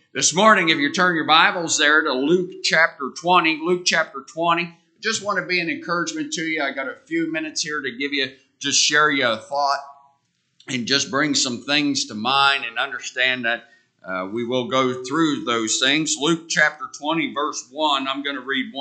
This morning, if you turn your Bibles there to Luke chapter 20, just want to be an encouragement to you. I got a few minutes here to share you a thought and just bring some things to mind and understand that we will go through those things. Luke chapter 20, verse 1, I'm going to read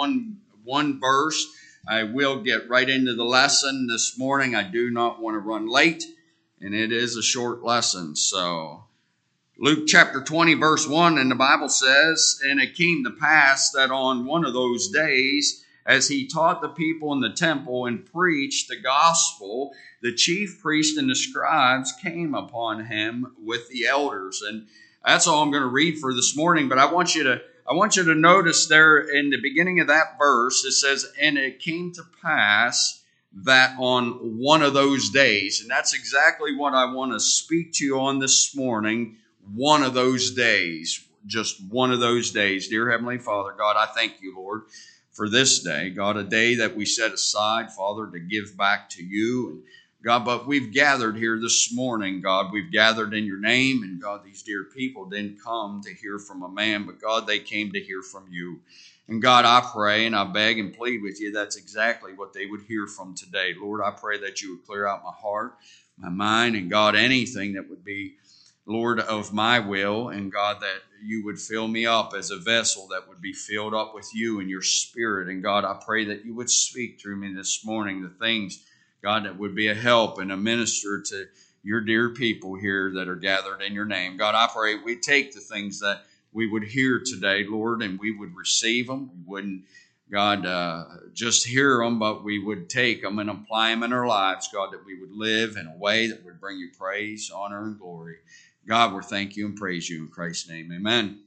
one verse. I will get right into the lesson this morning. I do not want to run late, and it is a short lesson, so Luke chapter 20, verse 1, and the Bible says, "And it came to pass that on one of those days, as he taught the people in the temple and preached the gospel, the chief priests and the scribes came upon him with the elders." And that's all I'm going to read for this morning. But I want you to notice there in the beginning of that verse, it says, "And it came to pass that on one of those days." And that's exactly what I want to speak to you on this morning. One of those days, just one of those days. Dear Heavenly Father, God, I thank you, Lord, for this day. God, a day that we set aside, Father, to give back to you. And God, but we've gathered here this morning, God. We've gathered in your name. And God, these dear people didn't come to hear from a man, but God, they came to hear from you. And God, I pray and I beg and plead with you, that's exactly what they would hear from today. Lord, I pray that you would clear out my heart, my mind, and God, anything that would be, Lord, of my will, and God, that you would fill me up as a vessel that would be filled up with you and your spirit. And God, I pray that you would speak through me this morning, the things, God, that would be a help and a minister to your dear people here that are gathered in your name. God, I pray we take the things that we would hear today, Lord, and we would receive them. We wouldn't, God, just hear them, but we would take them and apply them in our lives, God, that we would live in a way that would bring you praise, honor, and glory. God, we thank you and praise you in Christ's name. Amen.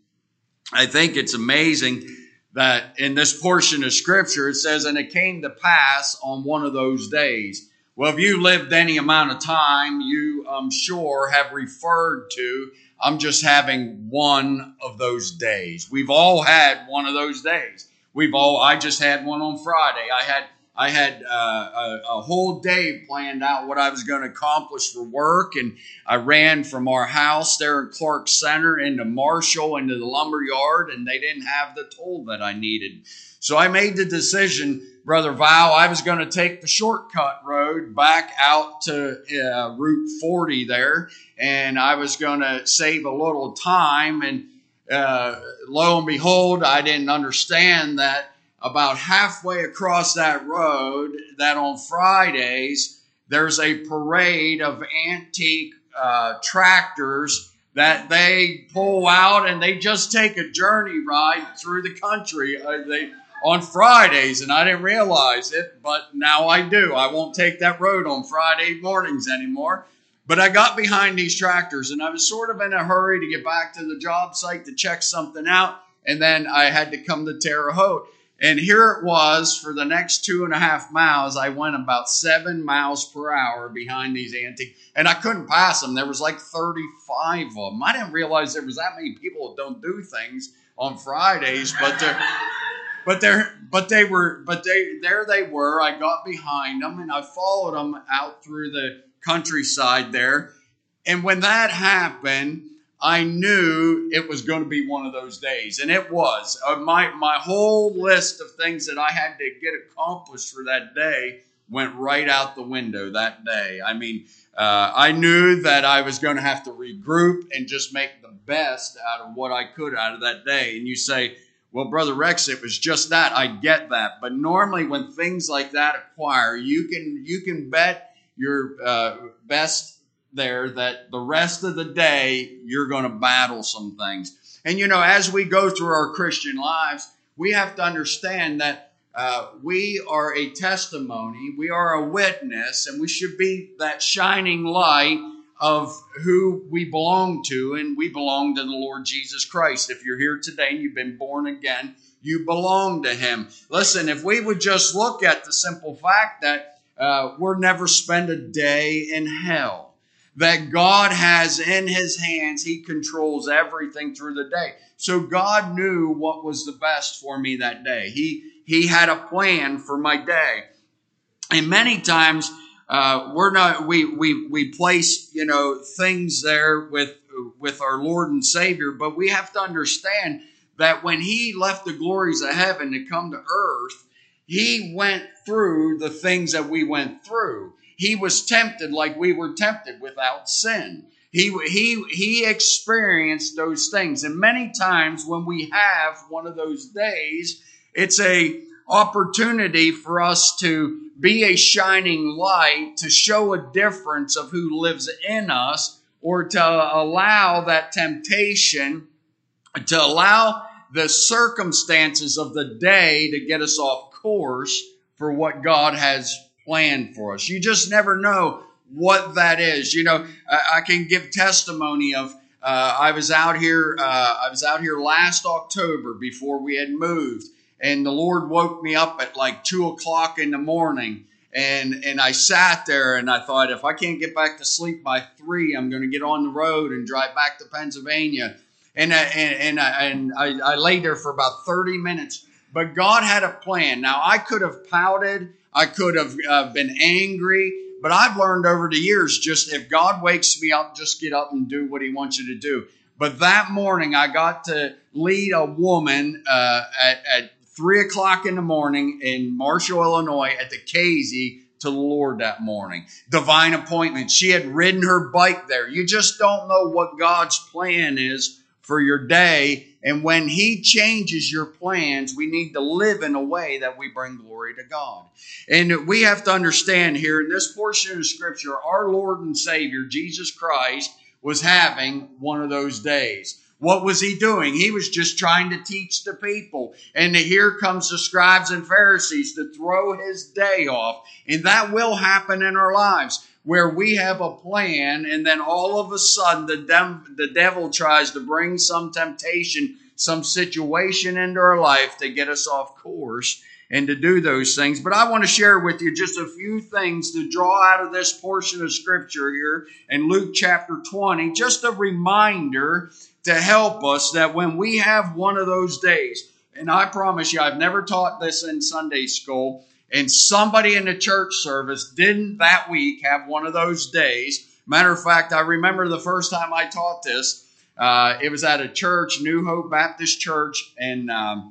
I think it's amazing that in this portion of Scripture, it says, "And it came to pass on one of those days." Well, if you lived any amount of time, you, I'm sure, have referred to, I'm just having one of those days. We've all had one of those days. I just had one on Friday. I had a whole day planned out what I was going to accomplish for work, and I ran from our house there in Clark Center into Marshall into the lumber yard, and they didn't have the tool that I needed. So I made the decision, Brother Val, I was going to take the shortcut road back out to Route 40 there, and I was going to save a little time, and lo and behold, I didn't understand that about halfway across that road, that on Fridays, there's a parade of antique tractors that they pull out and they just take a journey ride through the country on Fridays. And I didn't realize it, but now I do. I won't take that road on Friday mornings anymore. But I got behind these tractors and I was sort of in a hurry to get back to the job site to check something out. And then I had to come to Terre Haute. And here it was for the next 2.5 miles. I went about 7 miles per hour behind these antique, and I couldn't pass them. There was like 35 of them. I didn't realize there was that many people that don't do things on Fridays, there they were. I got behind them and I followed them out through the countryside there. And when that happened, I knew it was going to be one of those days, and it was. My whole list of things that I had to get accomplished for that day went right out the window that day. I mean, I knew that I was going to have to regroup and just make the best out of what I could out of that day. And you say, well, Brother Rex, it was just that. I get that. But normally when things like that acquire, you can bet your best there that the rest of the day you're going to battle some things. And as we go through our Christian lives, we have to understand that we are a testimony, we are a witness, and we should be that shining light of who we belong to, and we belong to the Lord Jesus Christ. If you're here today and you've been born again, you belong to Him. Listen, if we would just look at the simple fact that we'll never spend a day in hell, that God has in His hands, He controls everything through the day. So God knew what was the best for me that day. He had a plan for my day. And many times we place things there with with our Lord and Savior, but we have to understand that when he left the glories of heaven to come to earth, he went through the things that we went through. He was tempted like we were tempted without sin. He experienced those things. And many times when we have one of those days, it's a opportunity for us to be a shining light, to show a difference of who lives in us, or to allow that temptation, to allow the circumstances of the day to get us off course for what God has planned for us. You just never know what that is. You know, I can give testimony of I was out here last October before we had moved, and the Lord woke me up at like 2:00 in the morning, and I sat there and I thought, if I can't get back to sleep by 3, I'm going to get on the road and drive back to Pennsylvania. And I lay there for about 30 minutes. But God had a plan. Now, I could have pouted. I could have been angry. But I've learned over the years, just if God wakes me up, just get up and do what he wants you to do. But that morning, I got to lead a woman at 3:00 in the morning in Marshall, Illinois, at the Casey to the Lord that morning. Divine appointment. She had ridden her bike there. You just don't know what God's plan is for your day. And when he changes your plans, we need to live in a way that we bring glory to God. And we have to understand here in this portion of Scripture, our Lord and Savior, Jesus Christ, was having one of those days. What was he doing? He was just trying to teach the people. And here comes the scribes and Pharisees to throw his day off. And that will happen in our lives, where we have a plan, and then all of a sudden the devil tries to bring some temptation, some situation into our life to get us off course and to do those things. But I want to share with you just a few things to draw out of this portion of Scripture here in Luke chapter 20, just a reminder to help us that when we have one of those days, and I promise you, I've never taught this in Sunday school, and somebody in the church service didn't that week have one of those days. Matter of fact, I remember the first time I taught this, it was at a church, New Hope Baptist Church in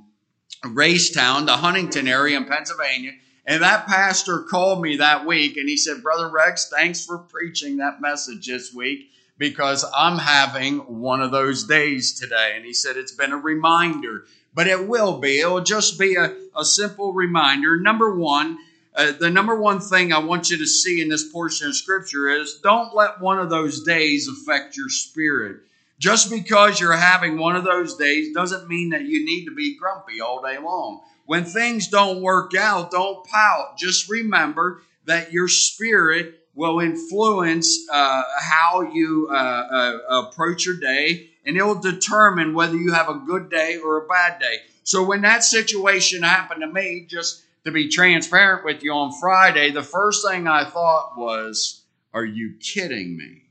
Racetown, the Huntington area in Pennsylvania. And that pastor called me that week and he said, "Brother Rex, thanks for preaching that message this week, because I'm having one of those days today." And he said, "It's been a reminder." But it will be. It will just be a simple reminder. Number one, the number one thing I want you to see in this portion of Scripture is don't let one of those days affect your spirit. Just because you're having one of those days doesn't mean that you need to be grumpy all day long. When things don't work out, don't pout. Just remember that your spirit will influence how you approach your day, and it will determine whether you have a good day or a bad day. So when that situation happened to me, just to be transparent with you, on Friday, the first thing I thought was, are you kidding me?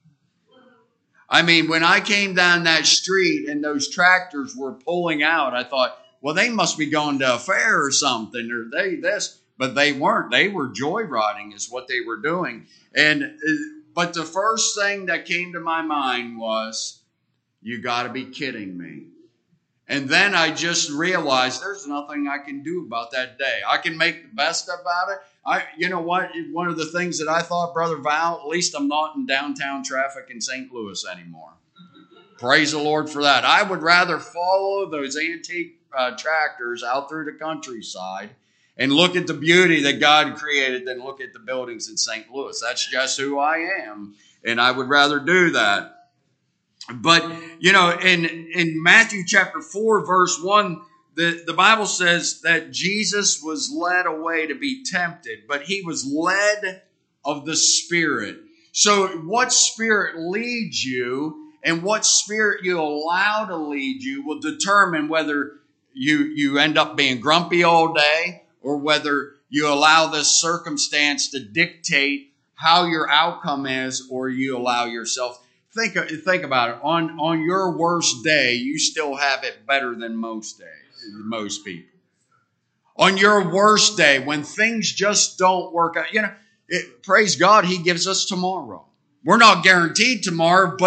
I mean, when I came down that street and those tractors were pulling out, I thought, well, they must be going to a fair or something, or they this. But they weren't. They were joyriding is what they were doing. But the first thing that came to my mind was, you got to be kidding me. And then I just realized there's nothing I can do about that day. I can make the best about it. You know what? One of the things that I thought, Brother Val, at least I'm not in downtown traffic in St. Louis anymore. Praise the Lord for that. I would rather follow those antique tractors out through the countryside and look at the beauty that God created than look at the buildings in St. Louis. That's just who I am, and I would rather do that. But, you know, in Matthew chapter 4, verse 1, the Bible says that Jesus was led away to be tempted, but he was led of the Spirit. So what spirit leads you and what spirit you allow to lead you will determine whether you end up being grumpy all day, or whether you allow this circumstance to dictate how your outcome is, or you allow yourself. Think about it. On your worst day, you still have it better than most people. On your worst day, when things just don't work out, praise God, he gives us tomorrow. We're not guaranteed tomorrow, but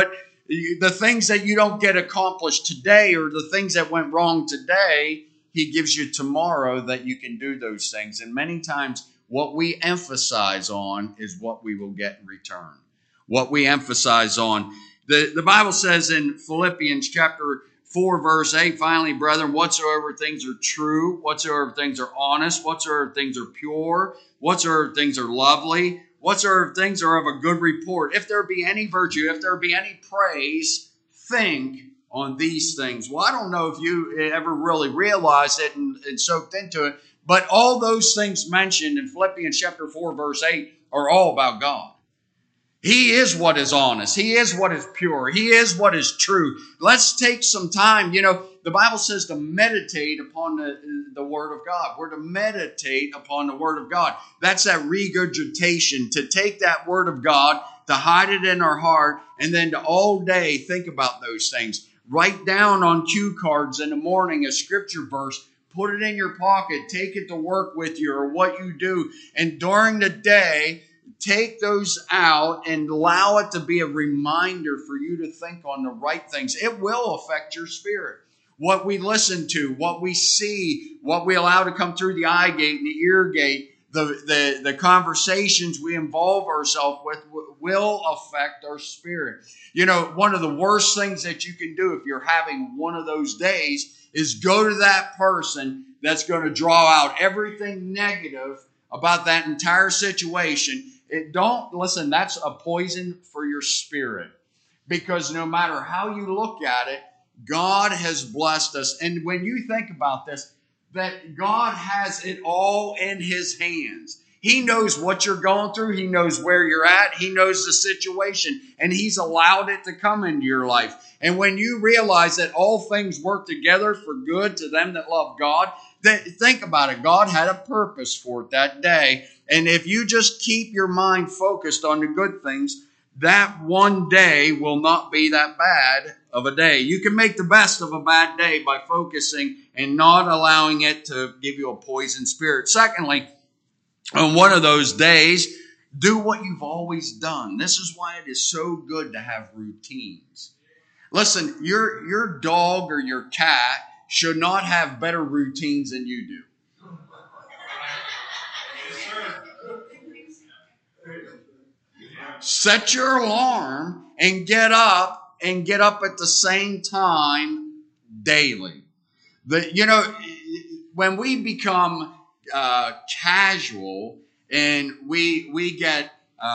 the things that you don't get accomplished today or the things that went wrong today, he gives you tomorrow that you can do those things. And many times what we emphasize on is what we will get in return. What we emphasize on. The Bible says in Philippians chapter 4, verse 8, finally, brethren, whatsoever things are true, whatsoever things are honest, whatsoever things are pure, whatsoever things are lovely, whatsoever things are of a good report, if there be any virtue, if there be any praise, think on these things. Well, I don't know if you ever really realized it and soaked into it, but all those things mentioned in Philippians chapter 4, verse 8 are all about God. He is what is honest. He is what is pure. He is what is true. Let's take some time. The Bible says to meditate upon the Word of God. We're to meditate upon the Word of God. That's that regurgitation, to take that Word of God, to hide it in our heart, and then to all day think about those things. Write down on cue cards in the morning a scripture verse. Put it in your pocket. Take it to work with you or what you do. And during the day, take those out and allow it to be a reminder for you to think on the right things. It will affect your spirit. What we listen to, what we see, what we allow to come through the eye gate and the ear gate, the conversations we involve ourselves with will affect our spirit. One of the worst things that you can do if you're having one of those days is go to that person that's going to draw out everything negative about that entire situation. Listen, that's a poison for your spirit, because no matter how you look at it, God has blessed us. And when you think about this, that God has it all in his hands. He knows what you're going through. He knows where you're at. He knows the situation, and he's allowed it to come into your life. And when you realize that all things work together for good to them that love God, think about it. God had a purpose for it that day. And if you just keep your mind focused on the good things, that one day will not be that bad of a day. You can make the best of a bad day by focusing and not allowing it to give you a poison spirit. Secondly, on one of those days, do what you've always done. This is why it is so good to have routines. Listen, your dog or your cat should not have better routines than you do. Set your alarm and get up at the same time daily. When we become casual and we get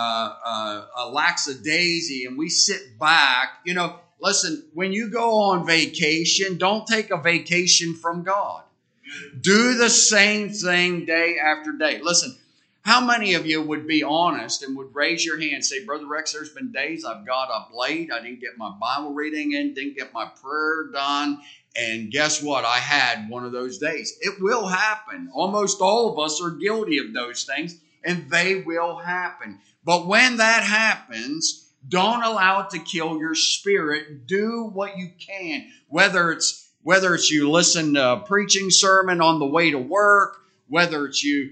a lackadaisy and we sit back, listen, when you go on vacation, don't take a vacation from God. Do the same thing day after day. Listen, how many of you would be honest and would raise your hand and say, Brother Rex, there's been days I've got up late. I didn't get my Bible reading in, didn't get my prayer done. And guess what? I had one of those days. It will happen. Almost all of us are guilty of those things, and they will happen. But when that happens, don't allow it to kill your spirit. Do what you can. Whether it's you listen to a preaching sermon on the way to work, whether it's you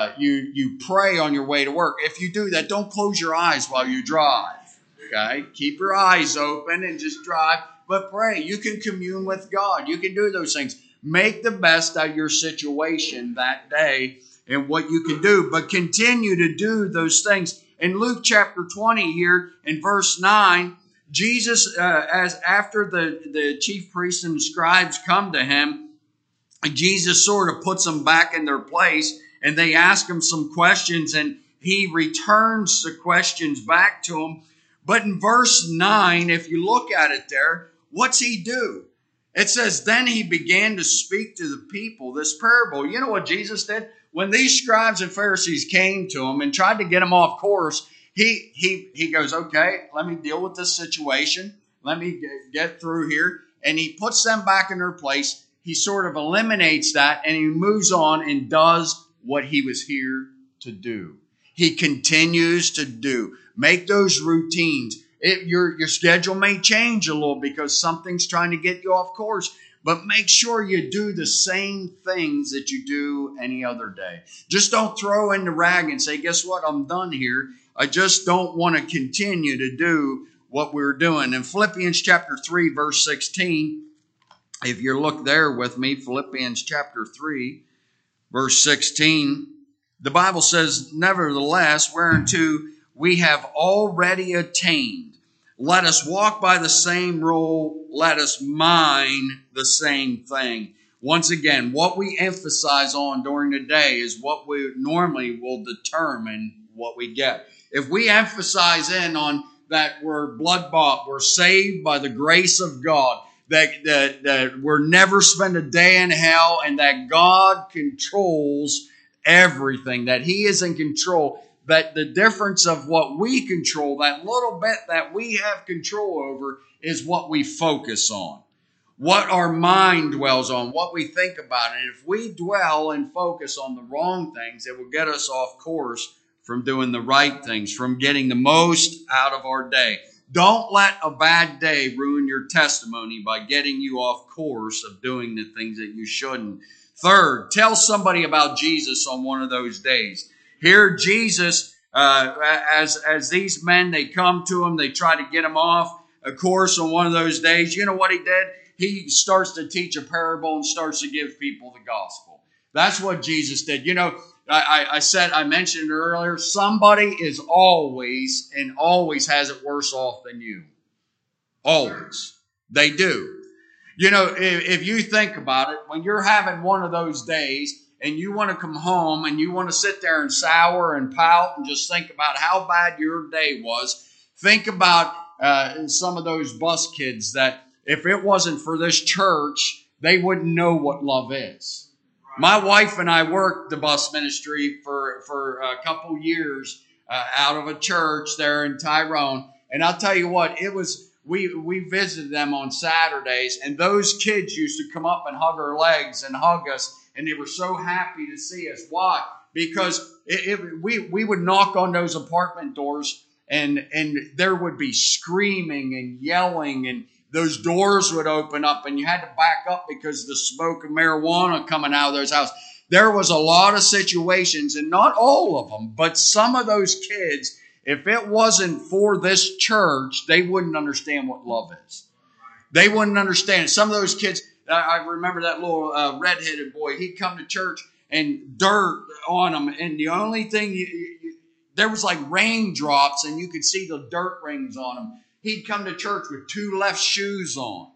pray on your way to work. If you do that, don't close your eyes while you drive. Okay? Keep your eyes open and just drive, but pray. You can commune with God. You can do those things. Make the best out of your situation that day and what you can do, but continue to do those things. In Luke chapter 20 here in verse 9, Jesus, as after the chief priests and scribes come to him, Jesus sort of puts them back in their place, and they ask him some questions, and he returns the questions back to them. But in verse 9, if you look at it there, what's he do? It says, then he began to speak to the people this parable. You know what Jesus did? When these scribes and Pharisees came to him and tried to get him off course, he goes, okay, let me deal with this situation. Let me get through here. And he puts them back in their place. He sort of eliminates that, and he moves on and does what he was here to do. He continues to do. Make those routines. Your schedule may change a little because something's trying to get you off course, but make sure you do the same things that you do any other day. Just don't throw in the rag and say, guess what? I'm done here. I just don't want to continue to do what we're doing. In Philippians chapter 3, verse 16, if you look there with me, Philippians chapter 3, verse 16, the Bible says, nevertheless, whereunto we have already attained, let us walk by the same rule, let us mind the same thing. Once again, what we emphasize on during the day is what we normally will determine what we get. If we emphasize in on that we're blood bought, we're saved by the grace of God, that we're never spend a day in hell, and that God controls everything, that He is in control, that the difference of what we control, that little bit that we have control over, is what we focus on, what our mind dwells on, what we think about. And if we dwell and focus on the wrong things, it will get us off course from doing the right things, from getting the most out of our day. Don't let a bad day ruin your testimony by getting you off course of doing the things that you shouldn't. Third, tell somebody about Jesus on one of those days. Here, Jesus, as these men, they come to him, they try to get him off a course on one of those days. You know what he did? He starts to teach a parable and starts to give people the gospel. That's what Jesus did. You know, I mentioned earlier, somebody is always has it worse off than you. Always. They do. You know, if you think about it, when you're having one of those days and you want to come home and you want to sit there and sour and pout and just think about how bad your day was, think about some of those bus kids that if it wasn't for this church, they wouldn't know what love is. My wife and I worked the bus ministry for a couple years out of a church there in Tyrone. And I'll tell you what, it was... We visited them on Saturdays, and those kids used to come up and hug our legs and hug us, and they were so happy to see us. Why? Because we would knock on those apartment doors, and there would be screaming and yelling, and those doors would open up, and you had to back up because of the smoke of marijuana coming out of those houses. There was a lot of situations, and not all of them, but some of those kids, if it wasn't for this church, they wouldn't understand what love is. They wouldn't understand it. Some of those kids, I remember that little redheaded boy, he'd come to church and dirt on him. And the only thing, there was like raindrops and you could see the dirt rings on him. He'd come to church with two left shoes on.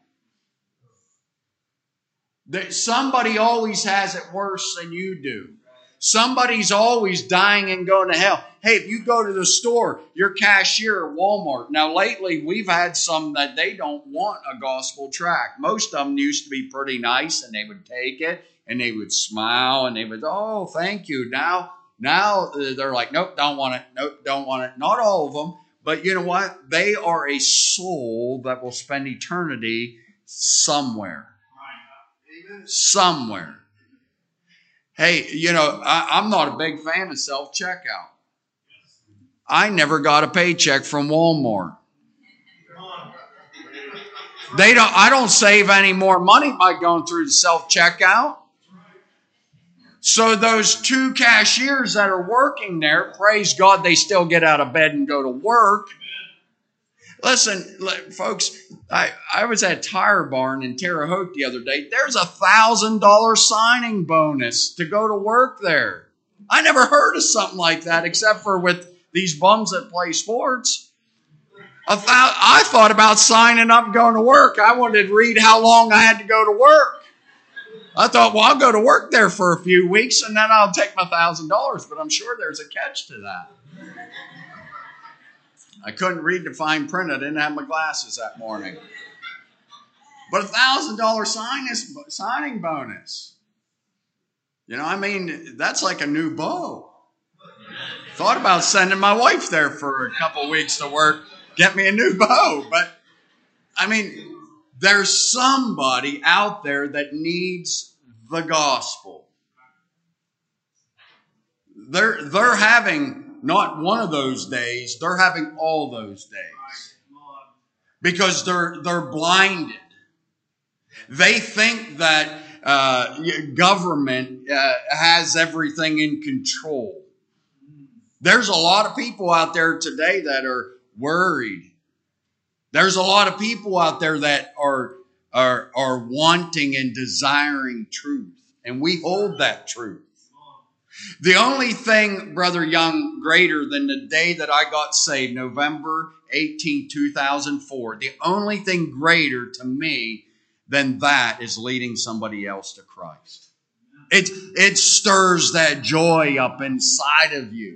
Somebody always has it worse than you do. Somebody's always dying and going to hell. Hey, if you go to the store, your cashier at Walmart. Now, lately, we've had some that they don't want a gospel tract. Most of them used to be pretty nice, and they would take it, and they would smile, and they would, oh, thank you. Now they're like, nope, don't want it. Nope, don't want it. Not all of them, but you know what? They are a soul that will spend eternity somewhere. Somewhere. Hey, you know, I'm not a big fan of self-checkout. I never got a paycheck from Walmart. I don't save any more money by going through the self-checkout. So those two cashiers that are working there, praise God, they still get out of bed and go to work. Listen, folks, I was at Tire Barn in Terre Haute the other day. There's a $1,000 signing bonus to go to work there. I never heard of something like that except for with these bums that play sports. I thought about signing up and going to work. I wanted to read how long I had to go to work. I thought, well, I'll go to work there for a few weeks and then I'll take my $1,000. But I'm sure there's a catch to that. I couldn't read the fine print. I didn't have my glasses that morning. But $1,000 signing bonus. You know, I mean, that's like a new bow. Thought about sending my wife there for a couple weeks to work, get me a new bow. But, I mean, there's somebody out there that needs the gospel. They're having not one of those days, they're having all those days. Because they're blinded. They think that government has everything in control. There's a lot of people out there today that are worried. There's a lot of people out there that are wanting and desiring truth, and we hold that truth. The only thing, Brother Young, greater than the day that I got saved, November 18, 2004, the only thing greater to me than that is leading somebody else to Christ. It stirs that joy up inside of you.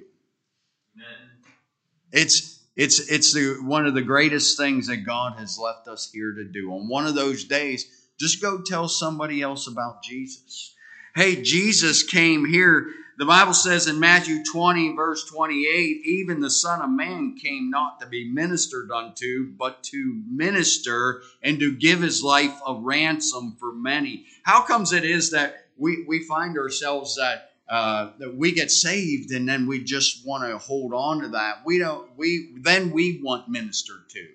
It's one of the greatest things that God has left us here to do. On one of those days, just go tell somebody else about Jesus. Hey, Jesus came here. The Bible says in Matthew 20, verse 28, even the Son of Man came not to be ministered unto, but to minister and to give his life a ransom for many. How comes it is that we find ourselves that we get saved and then we just want to hold on to that? We want ministered to.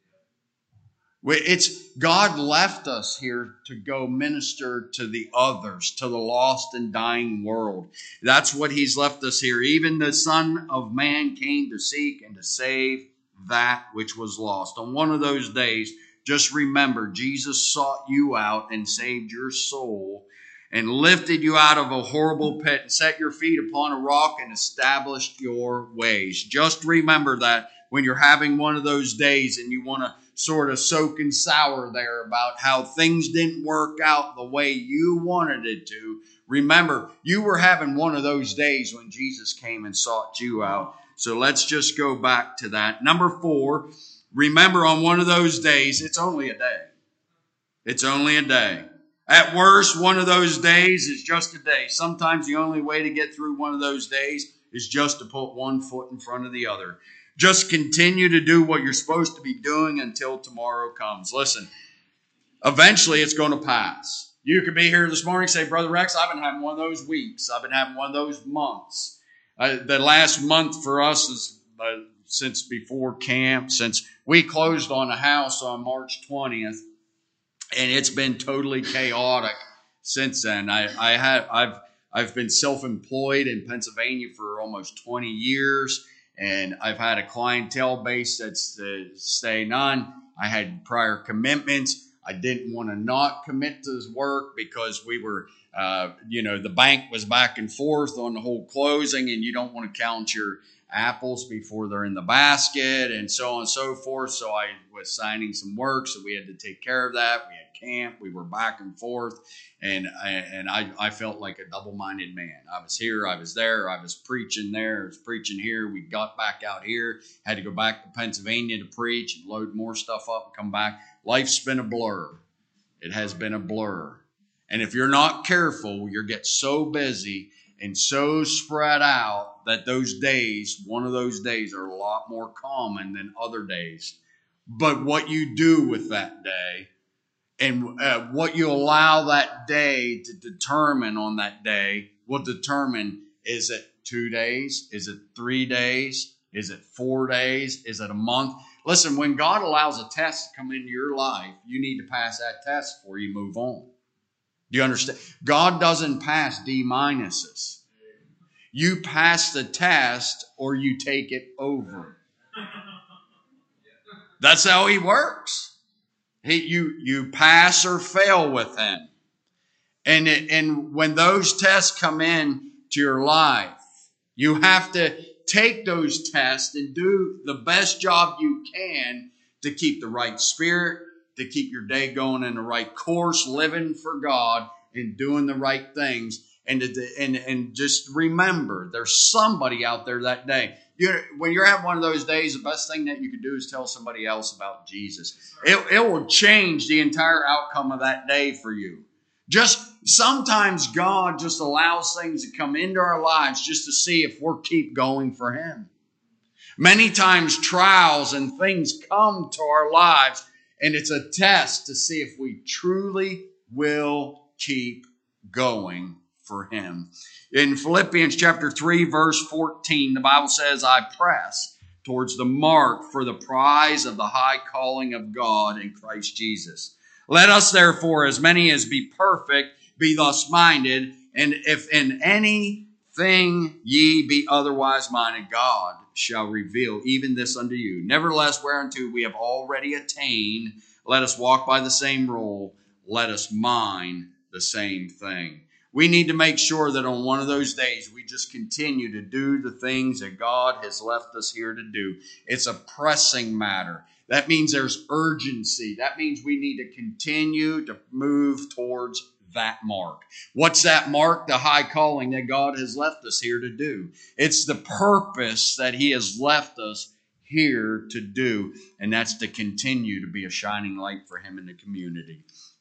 It's God left us here to go minister to the others, to the lost and dying world. That's what he's left us here. Even the Son of Man came to seek and to save that which was lost. On one of those days, just remember, Jesus sought you out and saved your soul and lifted you out of a horrible pit and set your feet upon a rock and established your ways. Just remember that when you're having one of those days and you want to sort of soak and sour there about how things didn't work out the way you wanted it to, remember, you were having one of those days when Jesus came and sought you out. So let's just go back to that. Number 4, remember, on one of those days, it's only a day. It's only a day. At worst, one of those days is just a day. Sometimes the only way to get through one of those days is just to put one foot in front of the other. Just continue to do what you're supposed to be doing until tomorrow comes. Listen, eventually it's going to pass. You could be here this morning and say, Brother Rex, I've been having one of those weeks. I've been having one of those months. The last month for us is since before camp, since we closed on a house on March 20th, and it's been totally chaotic since then. I've been self-employed in Pennsylvania for almost 20 years. And I've had a clientele base that's staying on. I had prior commitments. I didn't want to not commit to this work because we were, the bank was back and forth on the whole closing, and you don't want to count your apples before they're in the basket and so on and so forth. So I was signing some work, so we had to take care of that. We had camp. We were back and forth. And I felt like a double-minded man. I was here, I was there, I was preaching there, I was preaching here. We got back out here, had to go back to Pennsylvania to preach and load more stuff up and come back. Life's been a blur. It has been a blur. And if you're not careful, you'll get so busy and so spread out that those days, one of those days, are a lot more common than other days. But what you do with that day, and what you allow that day to determine on that day will determine, is it 2 days? Is it 3 days? Is it 4 days? Is it a month? Listen, when God allows a test to come into your life, you need to pass that test before you move on. Do you understand? God doesn't pass D-minuses. You pass the test or you take it over. That's how he works. You pass or fail with him. And when those tests come in to your life, you have to take those tests and do the best job you can to keep the right spirit, to keep your day going in the right course, living for God and doing the right things. And just remember, there's somebody out there that day. When you're having one of those days, the best thing that you can do is tell somebody else about Jesus. It will change the entire outcome of that day for you. Just sometimes God just allows things to come into our lives just to see if we'll keep going for him. Many times trials and things come to our lives, and it's a test to see if we truly will keep going for him. In Philippians chapter 3, verse 14, the Bible says, I press towards the mark for the prize of the high calling of God in Christ Jesus. Let us therefore, as many as be perfect, be thus minded, and if in anything ye be otherwise minded, God shall reveal even this unto you. Nevertheless, whereunto we have already attained, let us walk by the same rule. Let us mind the same thing. We need to make sure that on one of those days we just continue to do the things that God has left us here to do. It's a pressing matter. That means there's urgency. That means we need to continue to move towards that mark. What's that mark? The high calling that God has left us here to do. It's the purpose that He has left us here to do, and that's to continue to be a shining light for Him in the community.